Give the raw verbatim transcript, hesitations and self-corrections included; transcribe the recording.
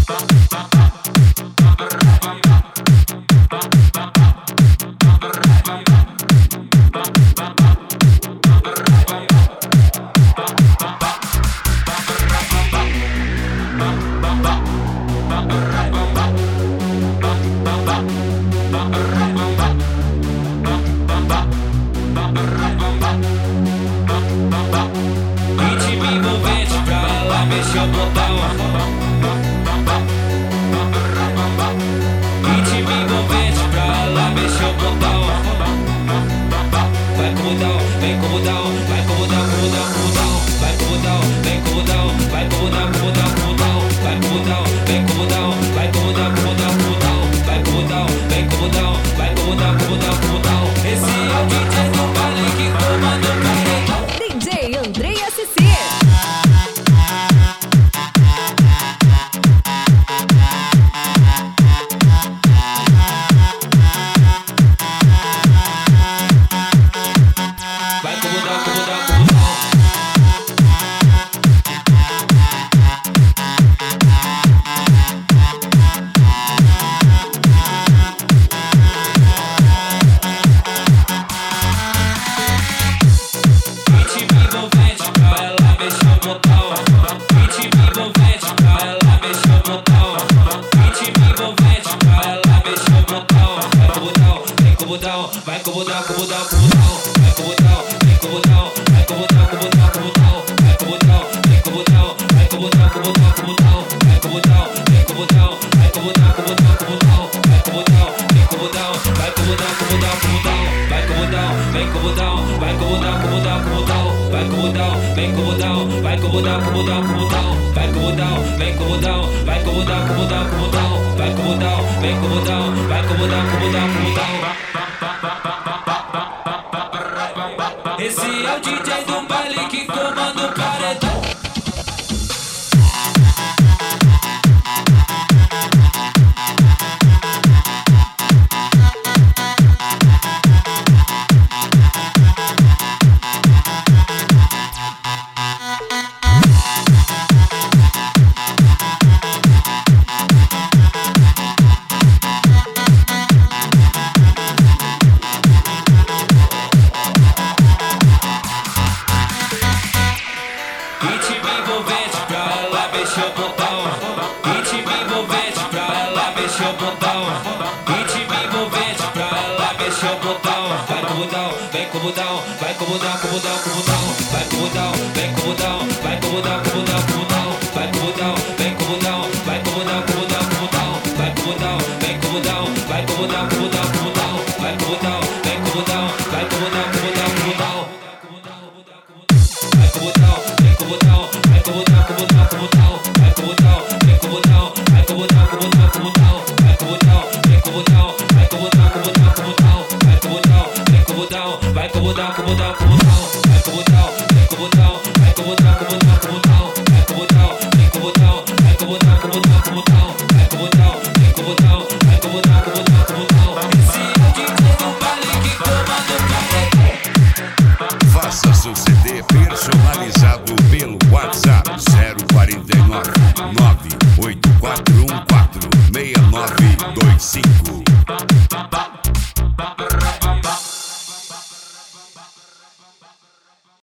Ritmo envolvente pra ela mexer o botão. Ritmo envolvente pra ela mexer o botão. Vai com o botão, vem com o botão, vai com o botão, com o botão, com o botão. Vai com o botão, vem com o botão, vai com o botão, com o botão, com o botão. Vai com o botão, vem com o botão, vai com o botão, com o botão, com o botão. Vai com o botão, vem com o botão, vai com o botão, com o botão, com o botão. Esse é o D J do baile que comanda o paredão. D J Andrei S C. Vai com o botão, com o botão, com o botão. Ritmo envolvente pra ela mexer o botão. Ritmo envolvente pra ela mexer o botão. Ritmo envolvente pra ela mexer o botão. Vai com o botão, vem com o botão, vai com o botão, com o botão, com o botão. Vai com o botão, vem com o botão, vai com o botão, com o botão, com o botão. Vai com o botão, vem com o botão, vai com o botão, com o botão, com o botão. Vai com o botão, vem com o botão, vai com o botão, com o botão, com o botão. Vai com o botão, vem com o botão, vai com o botão, com o botão, com o botão. Vai com o botão, vem com o botão, vai com o botão, com o botão, com o botão. Vai com o botão, vem com o botão, vai com o botão, com o botão, com o botão. Vai com o botão, vem com o botão, vai com o botão, com o botão, com o botão. Vai com o botão, vem com o botão, vai com o botão, com o botão, com o botão. Esse é o D J do baile que comanda o paredão. Ritmo envolvente pra ela mexer o botão. Ritmo envolvente pra ela mexer o botão. Ritmo envolvente pra ela mexer o botão. Vai com o botão, vem com o botão, vai com o botão, com o botão, com o botão. Vai com o botão, vem com o botão, vai com o botão, com o botão, com o botão. Vai com o botão, vem com o botão, vai com o botão, com o botão, com o botão. Vai com o botão, vem com o botão, vai com o botão, com o botão, com o botão. Vai com o botão, vem com o botão, vai com o botão, com o botão, com o botão. Vai com o botão, vem com o botão, vai com o botão, com o botão, com o botão. Vai com o botão, vem com o botão, vai com o botão, com o botão, com o botão. Vai com o botão, vem com o botão, vai com o botão, com o botão, com o botão. Vai com o botão, vem com o botão, vai com o botão, com o botão, com o botão. Vai com o botão, vem com o botão, vai com o botão, com o botão, com o botão. Vai com o botão, vem com o botão, vai com o botão, com o botão, com o botão. Vai com o botão, vem com o botão, vai com o botão, com o botão, com o botão. Esse é o D J do baile que comanda o paredão. Faça seu C D personalizado pelo WhatsApp zero quarenta e nove, nove oito quatro um quatro, seis nove dois cinco.